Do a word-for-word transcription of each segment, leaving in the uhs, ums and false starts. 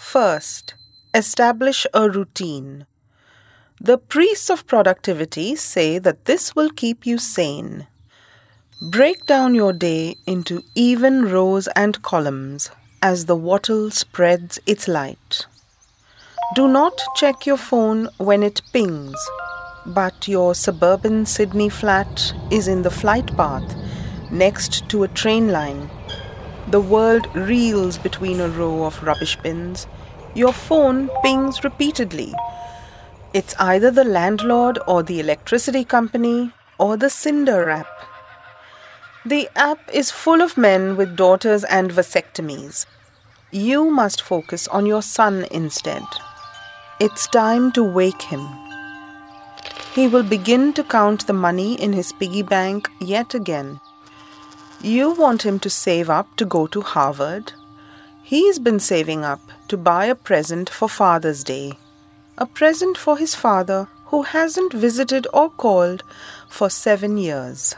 First, establish a routine. The priests of productivity say that this will keep you sane. Break down your day into even rows and columns as the wattle spreads its light. Do not check your phone when it pings, but your suburban Sydney flat is in the flight path next to a train line. The world reels between a row of rubbish bins. Your phone pings repeatedly. It's either the landlord or the electricity company or the Cinder app. The app is full of men with daughters and vasectomies. You must focus on your son instead. It's time to wake him. He will begin to count the money in his piggy bank yet again. You want him to save up to go to Harvard. He's been saving up to buy a present for Father's Day. A present for his father who hasn't visited or called for seven years.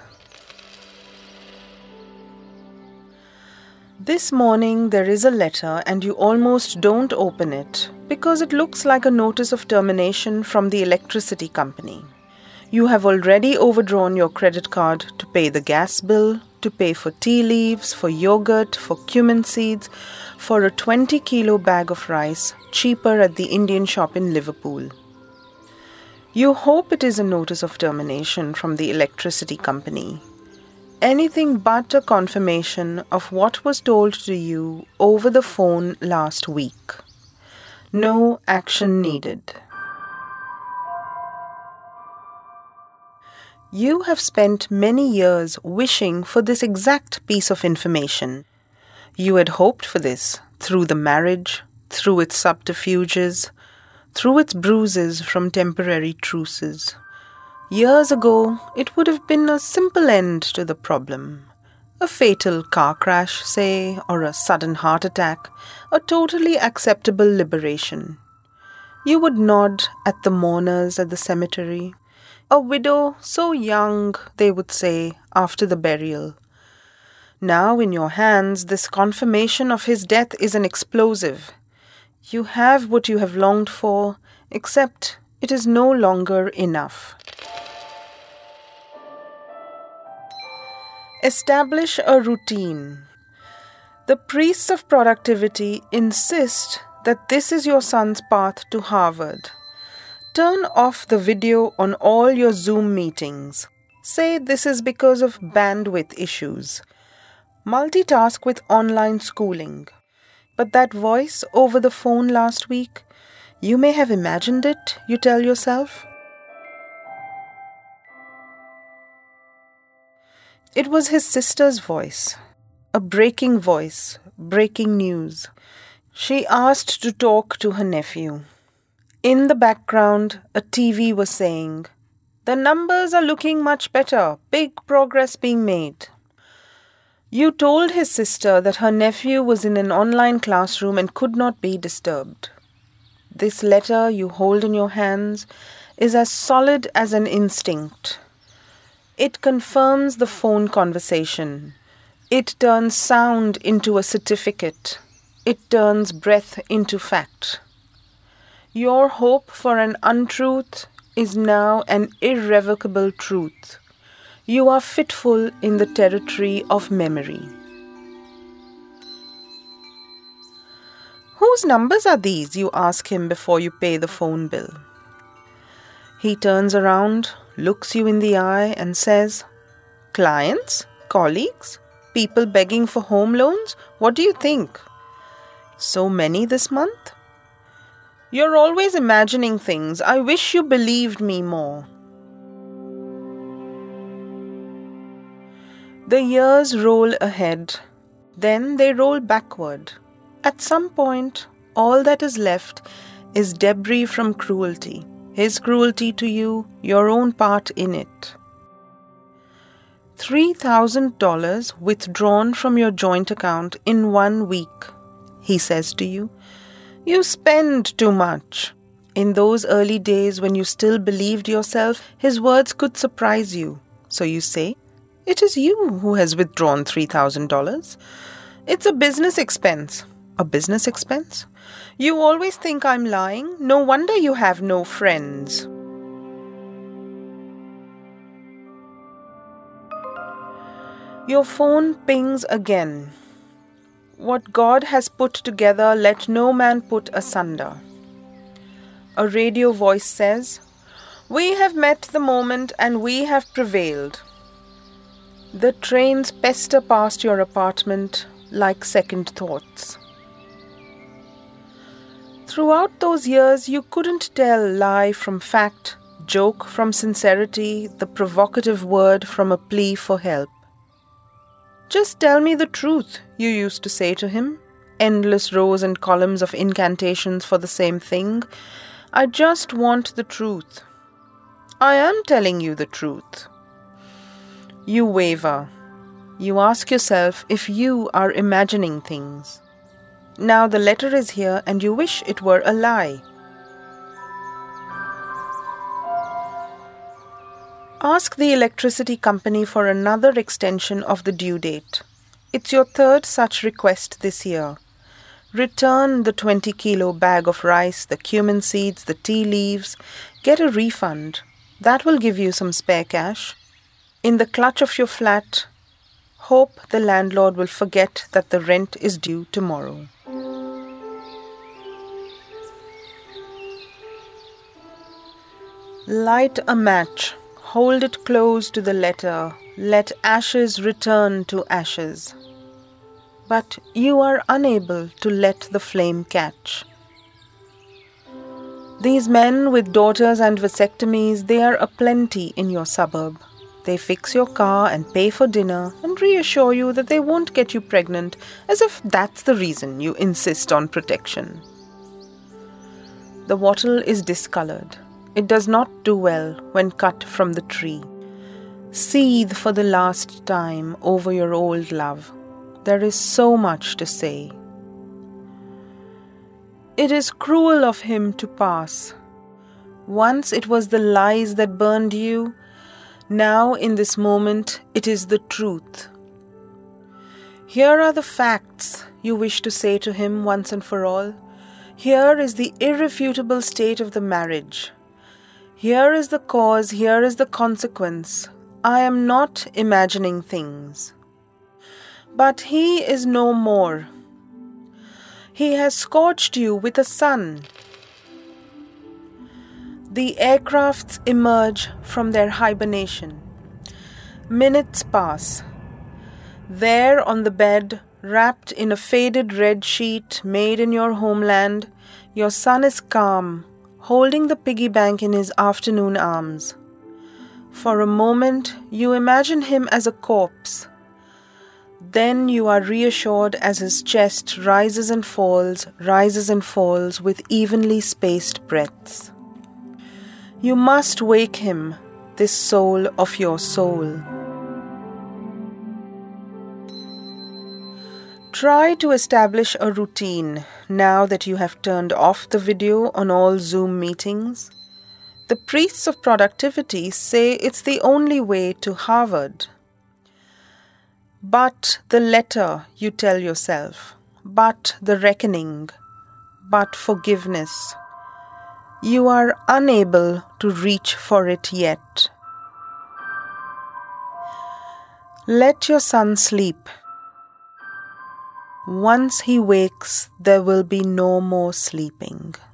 This morning there is a letter and you almost don't open it because it looks like a notice of termination from the electricity company. You have already overdrawn your credit card to pay the gas bill, to pay for tea leaves, for yogurt, for cumin seeds, for a twenty kilo bag of rice, cheaper at the Indian shop in Liverpool. You hope it is a notice of termination from the electricity company. Anything but a confirmation of what was told to you over the phone last week. No action needed. You have spent many years wishing for this exact piece of information. You had hoped for this through the marriage, through its subterfuges, through its bruises from temporary truces. Years ago, it would have been a simple end to the problem. A fatal car crash, say, or a sudden heart attack, a totally acceptable liberation. You would nod at the mourners at the cemetery. A widow so young, they would say, after the burial. Now in your hands, this confirmation of his death is an explosive. You have what you have longed for, except it is no longer enough. Establish a routine. The priests of productivity insist that this is your son's path to Harvard. Turn off the video on all your Zoom meetings. Say this is because of bandwidth issues. Multitask with online schooling. But that voice over the phone last week, you may have imagined it, you tell yourself. It was his sister's voice, a breaking voice, breaking news. She asked to talk to her nephew. In the background, a T V was saying, "The numbers are looking much better, big progress being made." You told his sister that her nephew was in an online classroom and could not be disturbed. This letter you hold in your hands is as solid as an instinct. It confirms the phone conversation. It turns sound into a certificate. It turns breath into fact. Your hope for an untruth is now an irrevocable truth. You are fitful in the territory of memory. Whose numbers are these? You ask him before you pay the phone bill. He turns around, looks you in the eye and says, "Clients? Colleagues? People begging for home loans? What do you think? So many this month? You're always imagining things. I wish you believed me more." The years roll ahead, then they roll backward. At some point, all that is left is debris from cruelty. His cruelty to you, your own part in it. three thousand dollars withdrawn from your joint account in one week, he says to you. You spend too much. In those early days when you still believed yourself, his words could surprise you. So you say, "It is you who has withdrawn three thousand dollars. It's a business expense. A business expense? You always think I'm lying. No wonder you have no friends. Your phone pings again. What God has put together, let no man put asunder. A radio voice says, "We have met the moment and we have prevailed." The trains pester past your apartment like second thoughts. Throughout those years, you couldn't tell lie from fact, joke from sincerity, the provocative word from a plea for help. "Just tell me the truth," you used to say to him. Endless rows and columns of incantations for the same thing. "I just want the truth." "I am telling you the truth." You waver. You ask yourself if you are imagining things. Now the letter is here and you wish it were a lie. Ask the electricity company for another extension of the due date. It's your third such request this year. Return the twenty kilo bag of rice, the cumin seeds, the tea leaves. Get a refund. That will give you some spare cash. In the clutch of your flat, hope the landlord will forget that the rent is due tomorrow. Light a match. Hold it close to the letter. Let ashes return to ashes. But you are unable to let the flame catch. These men with daughters and vasectomies, they are aplenty in your suburb. They fix your car and pay for dinner and reassure you that they won't get you pregnant, as if that's the reason you insist on protection. The wattle is discolored. It does not do well when cut from the tree. Seethe for the last time over your old love. There is so much to say. It is cruel of him to pass. Once it was the lies that burned you. Now in this moment it is the truth. Here are the facts you wish to say to him once and for all. Here is the irrefutable state of the marriage. Here is the cause, here is the consequence. I am not imagining things. But he is no more. He has scorched you with a sun. The aircrafts emerge from their hibernation. Minutes pass. There on the bed, wrapped in a faded red sheet made in your homeland, your son is calm, holding the piggy bank in his afternoon arms. For a moment, you imagine him as a corpse. Then you are reassured as his chest rises and falls, rises and falls with evenly spaced breaths. You must wake him, this soul of your soul. Try to establish a routine now that you have turned off the video on all Zoom meetings. The priests of productivity say it's the only way to Harvard. But the letter, you tell yourself. But the reckoning. But forgiveness. You are unable to reach for it yet. Let your son sleep. Once he wakes, there will be no more sleeping.